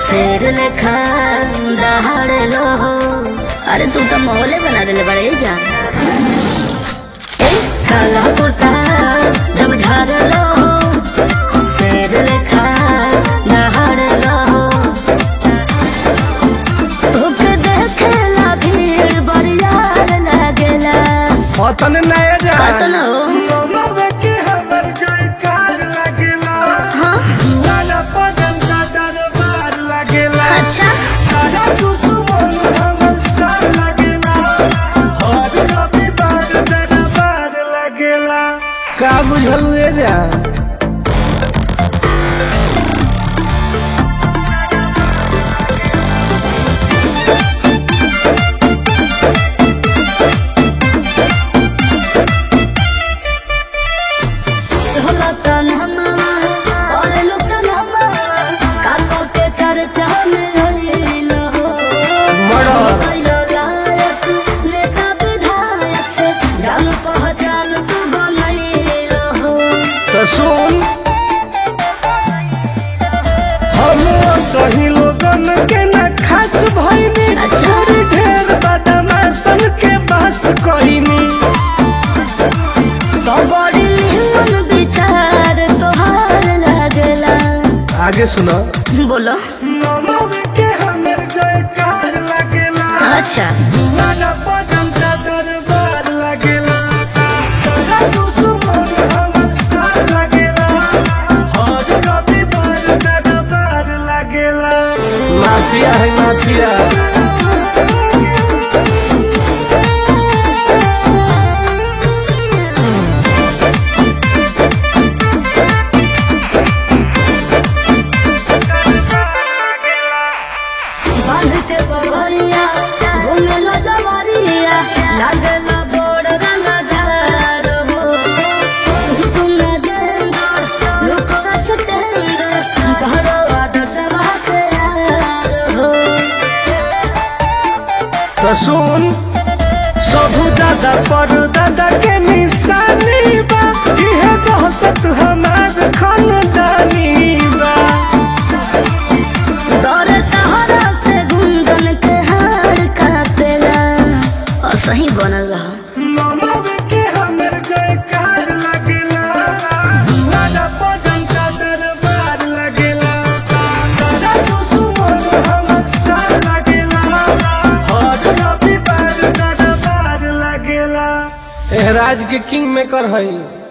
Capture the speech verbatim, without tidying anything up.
शेर लेखा दहाड़ लो हो। अरे तू तो मोहल्ले बना दिले बड़े जा काला कुर्ता जब झाड़ लो हो। शेर लेखा दहाड़ लो हो। तोके देखेला भीड़ बरियार लागेला। पतन नया जा पतन हो अच्छा सारा दुश्मन हमर साथ लगेला। हर रविवार दरबार लगेला। का बुझल ले जा सोलतन हमारा और लोग सलामा काको के चर्चा में रहिलो हो। मरो कइलो लायक नेता विधायक से जान पहचान तू बनैलो हो। तो सुन हम सही लोगन के न खास भइनी। अच्छा। थोड़ी ढेर बदमाशन के बस कइनी। तो बड़ी निमन विचार तोहार लागेला। आगे सुनो बोलो नमव के हमर जयकार लगेला। अच्छा वाला भजन का दरबार लगेला। सारा दुश्मन हमर साथ लगेला। हर रविवार दरबार लगेला। माफिया है माफिया बांध के बगरिया घूमेला जवारिया लागेला बोड़ रंगदार हो। तुम न देंगे लोग रसतेंगे घरवा दसवा के यार हो। तो सुन सबू दादा पर दादा के निशानी बा। इहे दहशत हमार खानदानी बा। दौर तहरा से गुंदन के हार कापेला और सही बनल रहा। नमव के हमर जयकार लगेला। वाला भजन का दरबार लगेला। सारा दुश्मन हमर साथ लगेला। हर रविवार दरबार लगेला। एह राज के किंग मेकर हई।